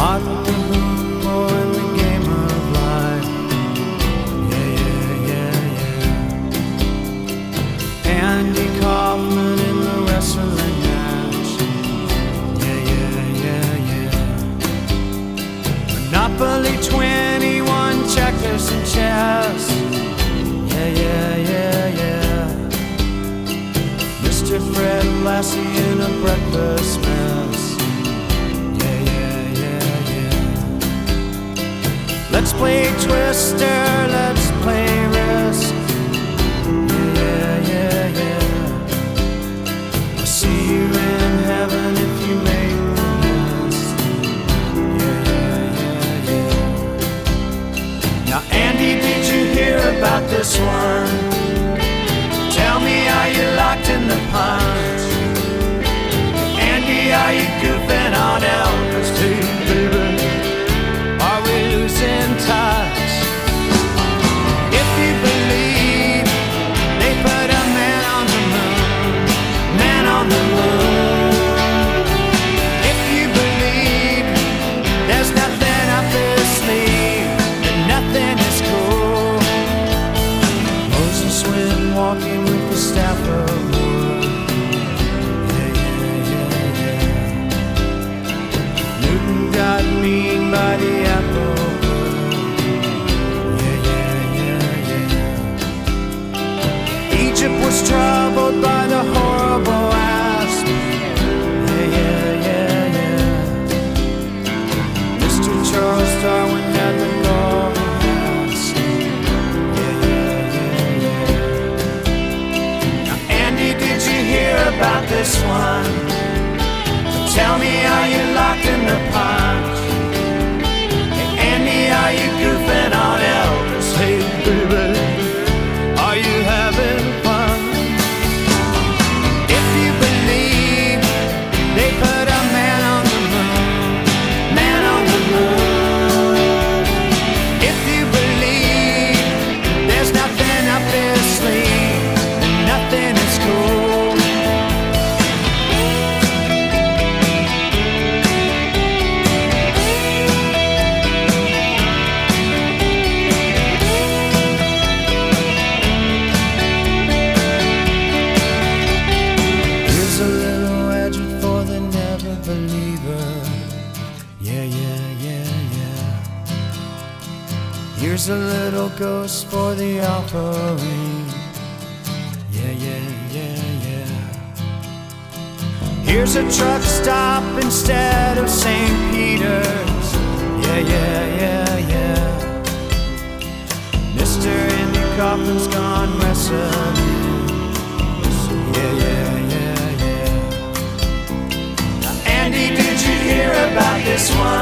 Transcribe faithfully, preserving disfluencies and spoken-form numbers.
Martin Humbo in the game of life. Yeah, yeah, yeah, yeah. Andy Kaufman in the wrestling match. Yeah, yeah, yeah, yeah. Monopoly twenty-one, checkers and chess. Yeah, yeah, yeah, yeah. Mister Fred Lassie in a breakfast mess. Yeah, yeah, yeah, yeah. Let's play Twister, let's play Risk. Yeah, yeah, yeah, yeah. I'll see you in heaven if you make the list. Yeah, yeah, yeah, yeah. Now, Andy, did you hear about this one? Tell me, are you locked in the punch? Andy, are you goofing on Elvis too, baby? Are we losing touch? If you believe they put a man on the moon, man on the moon. If you believe there's nothing up his sleeve and nothing is cool. Moses went walking with the staff of wood. Yeah, yeah, yeah, yeah. Newton got mean by the apple wood. Yeah, yeah, yeah, yeah. Egypt was troubled by the horrible asp. Yeah, yeah, yeah, yeah. Mister Charles Darwin had the golden mask. Yeah, yeah, yeah, yeah. Andy, did you hear about this one? Tell me, are you locked in the punch? Hey, Andy, are you goofing on Elvis? Hey, baby, are you having fun? If you believe they put a man on the moon, man on the moon. If you believe there's nothing up his sleeve and nothing is cool. Here's a little edge for the never believer. Yeah, yeah, yeah, yeah. Here's a little ghost for the offering. Yeah, yeah, yeah, yeah. Here's a truck stop instead of Saint Peter's. Yeah, yeah, yeah, yeah. Mister Andy Kaufman's gone wrestling. Yeah, yeah, yeah, yeah. Now, Andy, did you hear about this one?